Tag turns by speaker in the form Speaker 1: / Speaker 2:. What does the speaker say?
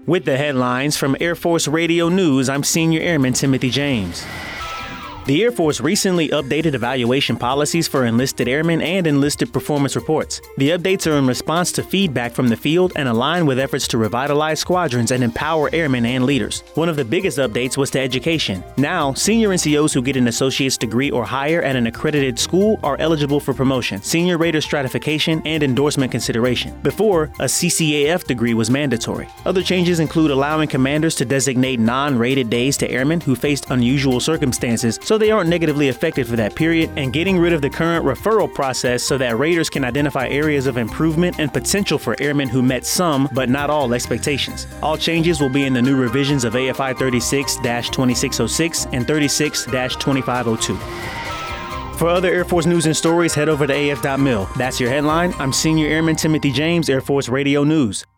Speaker 1: With the headlines from Air Force Radio News, I'm Senior Airman Timothy James. The Air Force recently updated evaluation policies for enlisted airmen and enlisted performance reports. The updates are in response to feedback from the field and align with efforts to revitalize squadrons and empower airmen and leaders. One of the biggest updates was to education. Now, senior NCOs who get an associate's degree or higher at an accredited school are eligible for promotion, senior rater stratification, and endorsement consideration. Before, a CCAF degree was mandatory. Other changes include allowing commanders to designate non-rated days to airmen who faced unusual circumstances so they aren't negatively affected for that period, and getting rid of the current referral process so that raters can identify areas of improvement and potential for airmen who met some but not all expectations. All changes will be in the new revisions of AFI 36-2606 and 36-2502. For other Air Force news and stories, head over to af.mil. That's your headline. I'm Senior Airman Timothy James, Air Force Radio News.